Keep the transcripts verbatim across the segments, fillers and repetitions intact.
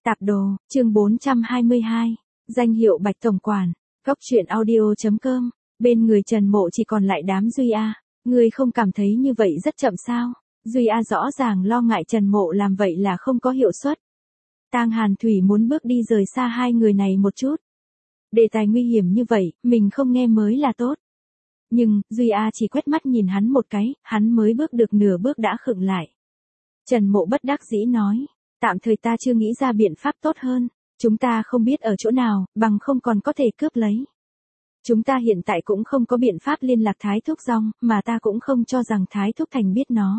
Tạp đồ, chương bốn trăm hai mươi hai, danh hiệu Bạch Tổng Quản, góc truyện audio.com, bên người Trần Mộ chỉ còn lại đám Duy A, ngươi không cảm thấy như vậy rất chậm sao? Duy A rõ ràng lo ngại Trần Mộ làm vậy là không có hiệu suất. Tang Hàn Thủy muốn bước đi rời xa hai người này một chút. Đề tài nguy hiểm như vậy, mình không nghe mới là tốt. Nhưng, Duy A chỉ quét mắt nhìn hắn một cái, hắn mới bước được nửa bước đã khựng lại. Trần Mộ bất đắc dĩ nói, tạm thời ta chưa nghĩ ra biện pháp tốt hơn, chúng ta không biết ở chỗ nào, bằng không còn có thể cướp lấy. Chúng ta hiện tại cũng không có biện pháp liên lạc Thái Thúc Dong, mà ta cũng không cho rằng Thái Thúc Thành biết nó.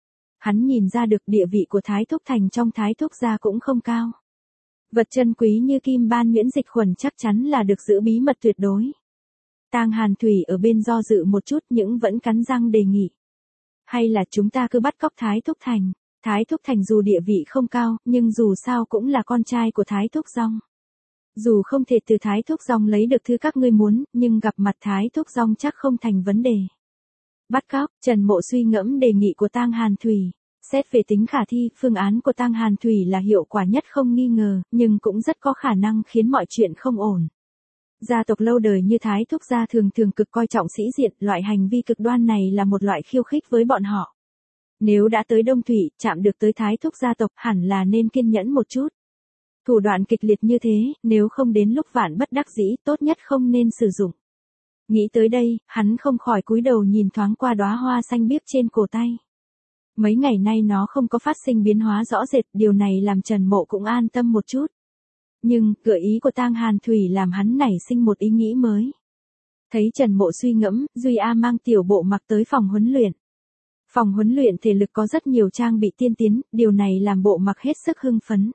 Hắn nhìn ra được địa vị của Thái Thúc Thành trong Thái Thúc gia cũng không cao. Vật chân quý như kim ban nhuyễn dịch khuẩn chắc chắn là được giữ bí mật tuyệt đối. Tang Hàn Thủy ở bên do dự một chút nhưng vẫn cắn răng đề nghị. Hay là chúng ta cứ bắt cóc Thái Thúc Thành. Thái Thúc Thành dù địa vị không cao, nhưng dù sao cũng là con trai của Thái Thúc Dong. Dù không thể từ Thái Thúc Dong lấy được thứ các ngươi muốn, nhưng gặp mặt Thái Thúc Dong chắc không thành vấn đề. Bắt cóc, Trần Mộ suy ngẫm đề nghị của Tang Hàn Thủy. Xét về tính khả thi, phương án của Tang Hàn Thủy là hiệu quả nhất không nghi ngờ, nhưng cũng rất có khả năng khiến mọi chuyện không ổn. Gia tộc lâu đời như Thái Thúc gia thường thường cực coi trọng sĩ diện, loại hành vi cực đoan này là một loại khiêu khích với bọn họ. Nếu đã tới Đông Thủy, chạm được tới Thái Thúc gia tộc, hẳn là nên kiên nhẫn một chút. Thủ đoạn kịch liệt như thế, nếu không đến lúc vạn bất đắc dĩ, tốt nhất không nên sử dụng. Nghĩ tới đây, hắn không khỏi cúi đầu nhìn thoáng qua đóa hoa xanh biếc trên cổ tay. Mấy ngày nay nó không có phát sinh biến hóa rõ rệt, điều này làm Trần Mộ cũng an tâm một chút. Nhưng, gợi ý của Tang Hàn Thủy làm hắn nảy sinh một ý nghĩ mới. Thấy Trần Mộ suy ngẫm, Duy A mang tiểu bộ mặc tới phòng huấn luyện. Phòng huấn luyện thể lực có rất nhiều trang bị tiên tiến, điều này làm bộ mặc hết sức hưng phấn.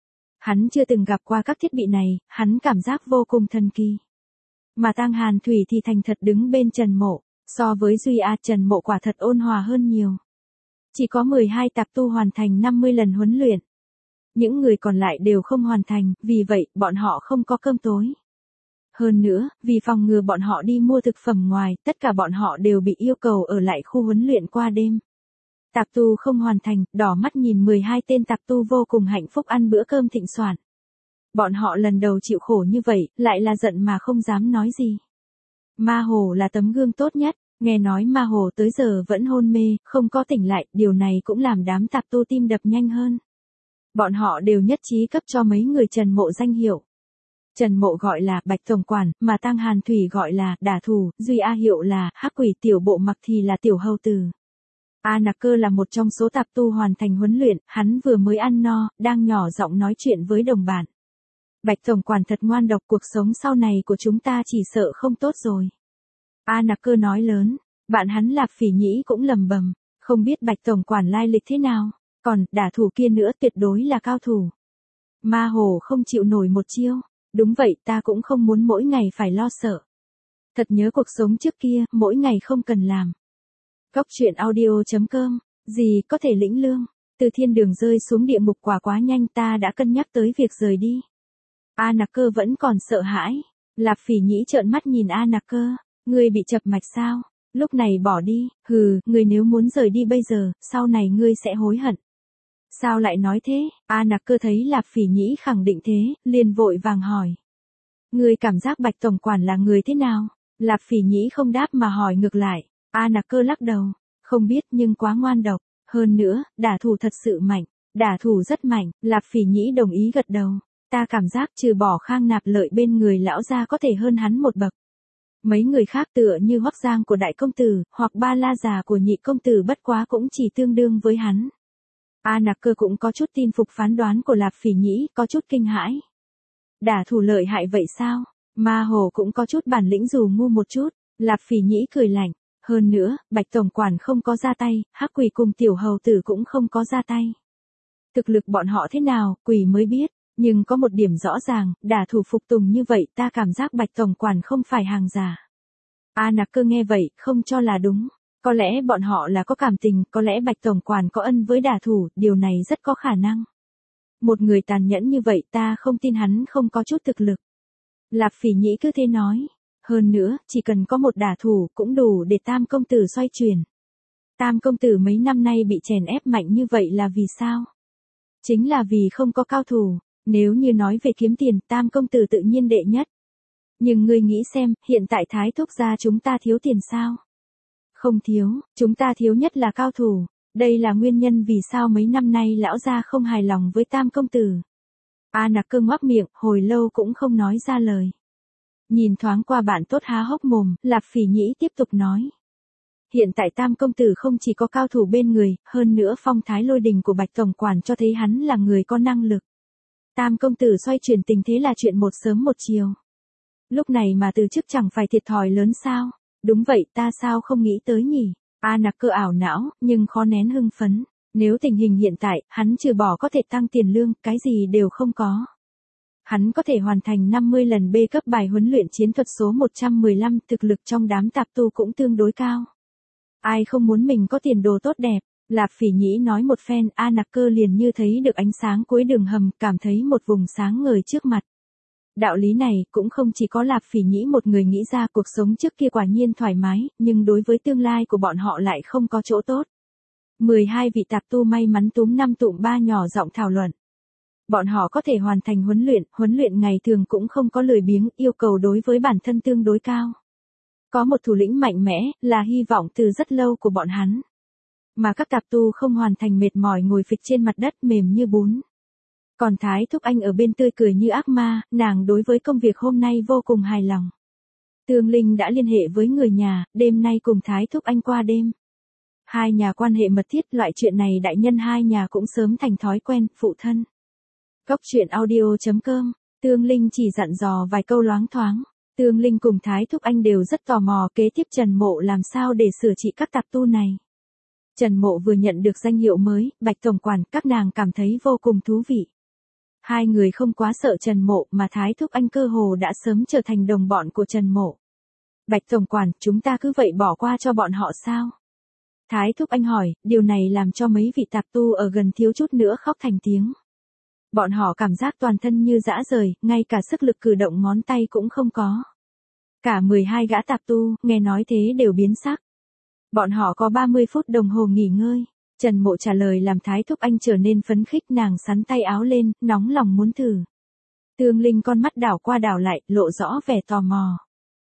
Hắn chưa từng gặp qua các thiết bị này, hắn cảm giác vô cùng thần kỳ. Mà Tang Hàn Thủy thì thành thật đứng bên Trần Mộ, so với Duy A Trần Mộ quả thật ôn hòa hơn nhiều. Chỉ có mười hai tạp tu hoàn thành năm mươi lần huấn luyện. Những người còn lại đều không hoàn thành, vì vậy, bọn họ không có cơm tối. Hơn nữa, vì phòng ngừa bọn họ đi mua thực phẩm ngoài, tất cả bọn họ đều bị yêu cầu ở lại khu huấn luyện qua đêm. Tạp tu không hoàn thành, đỏ mắt nhìn mười hai tên tạp tu vô cùng hạnh phúc ăn bữa cơm thịnh soạn. Bọn họ lần đầu chịu khổ như vậy, lại là giận mà không dám nói gì. Ma Hồ là tấm gương tốt nhất, nghe nói Ma Hồ tới giờ vẫn hôn mê, không có tỉnh lại, điều này cũng làm đám tạp tu tim đập nhanh hơn. Bọn họ đều nhất trí cấp cho mấy người Trần Mộ danh hiệu. Trần Mộ gọi là Bạch Tổng Quản, mà Tang Hàn Thủy gọi là Đả Thủ, Duy A hiệu là Hắc Quỷ, tiểu bộ mặc thì là Tiểu Hầu Tử. A Nặc Cơ là một trong số tạp tu hoàn thành huấn luyện, hắn vừa mới ăn no, đang nhỏ giọng nói chuyện với đồng bạn. Bạch Tổng Quản thật ngoan độc, cuộc sống sau này của chúng ta chỉ sợ không tốt rồi. A Nặc Cơ nói lớn, bạn hắn Lạp Phỉ Nhĩ cũng lầm bầm, không biết Bạch Tổng Quản lai lịch thế nào, còn Đả Thủ kia nữa tuyệt đối là cao thủ. Ma Hồ không chịu nổi một chiêu, đúng vậy ta cũng không muốn mỗi ngày phải lo sợ. Thật nhớ cuộc sống trước kia, mỗi ngày không cần làm. Góc truyện audio.com, gì có thể lĩnh lương, từ thiên đường rơi xuống địa ngục quả quá nhanh, ta đã cân nhắc tới việc rời đi. A Nặc Cơ vẫn còn sợ hãi, Lạp Phỉ Nhĩ trợn mắt nhìn A Nặc Cơ, ngươi bị chập mạch sao, lúc này bỏ đi, hừ, ngươi nếu muốn rời đi bây giờ, sau này ngươi sẽ hối hận. Sao lại nói thế? A Nặc Cơ thấy Lạp Phỉ Nhĩ khẳng định thế, liền vội vàng hỏi. Ngươi cảm giác Bạch Tổng Quản là người thế nào? Lạp Phỉ Nhĩ không đáp mà hỏi ngược lại. A Nặc Cơ lắc đầu, không biết nhưng quá ngoan độc, hơn nữa, Đả Thủ thật sự mạnh, Đả Thủ rất mạnh, Lạp Phỉ Nhĩ đồng ý gật đầu, ta cảm giác trừ bỏ Khang Nạp Lợi bên người lão gia có thể hơn hắn một bậc. Mấy người khác tựa như Hoắc Giang của đại công tử, hoặc Ba La Già của nhị công tử bất quá cũng chỉ tương đương với hắn. A Nặc Cơ cũng có chút tin phục phán đoán của Lạp Phỉ Nhĩ, có chút kinh hãi. Đả Thủ lợi hại vậy sao? Ma Hồ cũng có chút bản lĩnh dù ngu một chút, Lạp Phỉ Nhĩ cười lạnh. Hơn nữa, Bạch Tổng Quản không có ra tay, Hắc Quỷ cùng Tiểu Hầu Tử cũng không có ra tay. Thực lực bọn họ thế nào, quỷ mới biết, nhưng có một điểm rõ ràng, Đả Thủ phục tùng như vậy, ta cảm giác Bạch Tổng Quản không phải hàng giả. A Nặc Cơ nghe vậy, không cho là đúng. Có lẽ bọn họ là có cảm tình, có lẽ Bạch Tổng Quản có ân với Đả Thủ, điều này rất có khả năng. Một người tàn nhẫn như vậy ta không tin hắn không có chút thực lực. Lạp Phỉ Nhĩ cứ thế nói. Hơn nữa, chỉ cần có một Đả Thủ cũng đủ để Tam công tử xoay chuyển. Tam công tử mấy năm nay bị chèn ép mạnh như vậy là vì sao? Chính là vì không có cao thủ. Nếu như nói về kiếm tiền, Tam công tử tự nhiên đệ nhất. Nhưng ngươi nghĩ xem, hiện tại Thái thúc gia chúng ta thiếu tiền sao? Không thiếu, chúng ta thiếu nhất là cao thủ. Đây là nguyên nhân vì sao mấy năm nay lão gia không hài lòng với Tam công tử. A Nặc Cơ ngoác miệng, hồi lâu cũng không nói ra lời. Nhìn thoáng qua bạn tốt há hốc mồm, Lạp Phỉ Nhĩ tiếp tục nói. Hiện tại Tam công tử không chỉ có cao thủ bên người, hơn nữa phong thái lôi đình của Bạch tổng quản cho thấy hắn là người có năng lực. Tam công tử xoay chuyển tình thế là chuyện một sớm một chiều. Lúc này mà từ chức chẳng phải thiệt thòi lớn sao? Đúng vậy, ta sao không nghĩ tới nhỉ? A Nặc Cơ ảo não, nhưng khó nén hưng phấn. Nếu tình hình hiện tại, hắn trừ bỏ có thể tăng tiền lương, cái gì đều không có. Hắn có thể hoàn thành năm mươi lần B cấp bài huấn luyện chiến thuật số một trăm mười lăm, thực lực trong đám tạp tu cũng tương đối cao. Ai không muốn mình có tiền đồ tốt đẹp? Lạp Phỉ Nhĩ nói một phen, A Nặc Cơ liền như thấy được ánh sáng cuối đường hầm, cảm thấy một vùng sáng ngời trước mặt. Đạo lý này cũng không chỉ có Lạp Phỉ Nhĩ một người nghĩ ra, cuộc sống trước kia quả nhiên thoải mái, nhưng đối với tương lai của bọn họ lại không có chỗ tốt. mười hai vị tạp tu may mắn túm năm tụm ba nhỏ giọng thảo luận. Bọn họ có thể hoàn thành huấn luyện, huấn luyện ngày thường cũng không có lười biếng, yêu cầu đối với bản thân tương đối cao. Có một thủ lĩnh mạnh mẽ, là hy vọng từ rất lâu của bọn hắn. Mà các tạp tu không hoàn thành mệt mỏi ngồi phịch trên mặt đất mềm như bún. Còn Thái thúc anh ở bên tươi cười như ác ma, nàng đối với công việc hôm nay vô cùng hài lòng. Tương Linh đã liên hệ với người nhà, đêm nay cùng Thái thúc anh qua đêm. Hai nhà quan hệ mật thiết, loại chuyện này đại nhân hai nhà cũng sớm thành thói quen, phụ thân. Cốc truyện audio chấm com, Tương Linh chỉ dặn dò vài câu loáng thoáng. Tương Linh cùng Thái thúc anh đều rất tò mò kế tiếp Trần Mộ làm sao để sửa trị các tạp tu này. Trần Mộ vừa nhận được danh hiệu mới, Bạch tổng quản, các nàng cảm thấy vô cùng thú vị. Hai người không quá sợ Trần Mộ mà Thái thúc anh cơ hồ đã sớm trở thành đồng bọn của Trần Mộ. Bạch tổng quản, chúng ta cứ vậy bỏ qua cho bọn họ sao? Thái thúc anh hỏi, điều này làm cho mấy vị tạp tu ở gần thiếu chút nữa khóc thành tiếng. Bọn họ cảm giác toàn thân như dã rời, ngay cả sức lực cử động ngón tay cũng không có. Cả mười hai gã tạp tu, nghe nói thế đều biến sắc. Bọn họ có ba mươi phút đồng hồ nghỉ ngơi. Trần Mộ trả lời làm Thái thúc anh trở nên phấn khích, nàng sắn tay áo lên, nóng lòng muốn thử. Tương Linh con mắt đảo qua đảo lại, lộ rõ vẻ tò mò.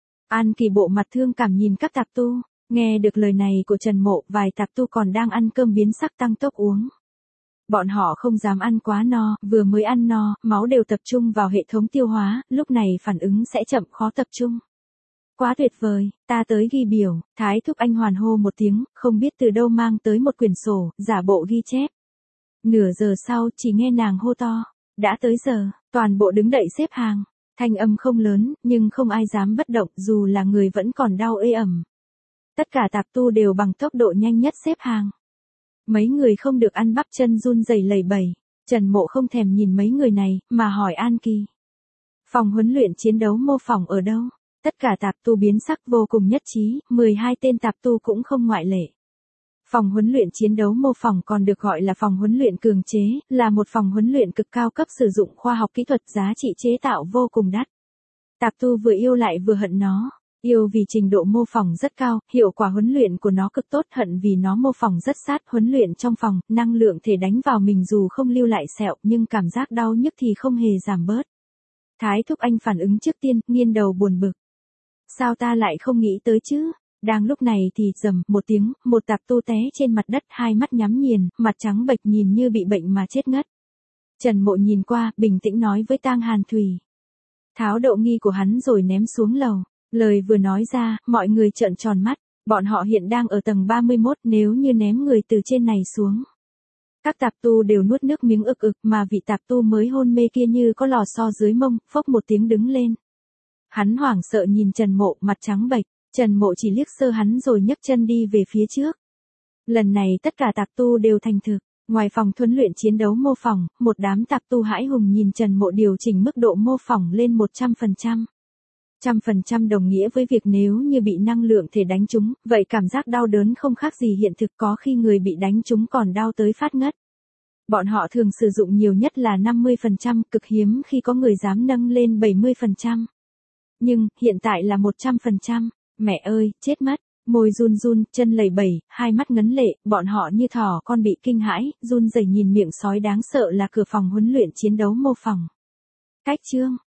An Kỳ bộ mặt thương cảm nhìn các tạp tu, nghe được lời này của Trần Mộ, vài tạp tu còn đang ăn cơm biến sắc tăng tốc uống. Bọn họ không dám ăn quá no, vừa mới ăn no, máu đều tập trung vào hệ thống tiêu hóa, lúc này phản ứng sẽ chậm khó tập trung. Quá tuyệt vời, ta tới ghi biểu, Thái thúc anh hoàn hô một tiếng, không biết từ đâu mang tới một quyển sổ, giả bộ ghi chép. Nửa giờ sau, chỉ nghe nàng hô to, đã tới giờ, toàn bộ đứng đậy xếp hàng. Thanh âm không lớn, nhưng không ai dám bất động, dù là người vẫn còn đau ê ẩm. Tất cả tạp tu đều bằng tốc độ nhanh nhất xếp hàng. Mấy người không được ăn bắp chân run rẩy lẩy bẩy. Trần Mộ không thèm nhìn mấy người này, mà hỏi An Kỳ. Phòng huấn luyện chiến đấu mô phỏng ở đâu? Tất cả tạp tu biến sắc vô cùng nhất trí, mười hai tên tạp tu cũng không ngoại lệ. Phòng huấn luyện chiến đấu mô phỏng còn được gọi là phòng huấn luyện cường chế, là một phòng huấn luyện cực cao cấp sử dụng khoa học kỹ thuật, giá trị chế tạo vô cùng đắt. Tạp tu vừa yêu lại vừa hận nó. Yêu vì trình độ mô phỏng rất cao, hiệu quả huấn luyện của nó cực tốt, hận vì nó mô phỏng rất sát, huấn luyện trong phòng, năng lượng thể đánh vào mình dù không lưu lại sẹo, nhưng cảm giác đau nhức thì không hề giảm bớt. Thái thúc anh phản ứng trước tiên, nghiêng đầu buồn bực. Sao ta lại không nghĩ tới chứ? Đang lúc này thì rầm một tiếng, một tạp tu té trên mặt đất, hai mắt nhắm nghiền, mặt trắng bệch nhìn như bị bệnh mà chết ngất. Trần Mộ nhìn qua, bình tĩnh nói với Tang Hàn Thủy. Tháo đậu nghi của hắn rồi ném xuống lầu. Lời vừa nói ra, mọi người trợn tròn mắt, bọn họ hiện đang ở tầng ba mươi mốt, nếu như ném người từ trên này xuống. Các tạp tu đều nuốt nước miếng ực ực, mà vị tạp tu mới hôn mê kia như có lò xo dưới mông, phốc một tiếng đứng lên. Hắn hoảng sợ nhìn Trần Mộ, mặt trắng bệch, Trần Mộ chỉ liếc sơ hắn rồi nhấc chân đi về phía trước. Lần này tất cả tạp tu đều thành thực, ngoài phòng huấn luyện chiến đấu mô phỏng, một đám tạp tu hãi hùng nhìn Trần Mộ điều chỉnh mức độ mô phỏng lên một trăm phần trăm. Trăm phần trăm đồng nghĩa với việc nếu như bị năng lượng thể đánh trúng, vậy cảm giác đau đớn không khác gì hiện thực, có khi người bị đánh trúng còn đau tới phát ngất. Bọn họ thường sử dụng nhiều nhất là năm mươi phần trăm, cực hiếm khi có người dám nâng lên bảy mươi phần trăm. Nhưng, hiện tại là một trăm phần trăm, mẹ ơi, chết mất, môi run run, chân lẩy bẩy, hai mắt ngấn lệ, bọn họ như thỏ con bị kinh hãi, run rẩy nhìn miệng sói đáng sợ là cửa phòng huấn luyện chiến đấu mô phỏng. Cách chương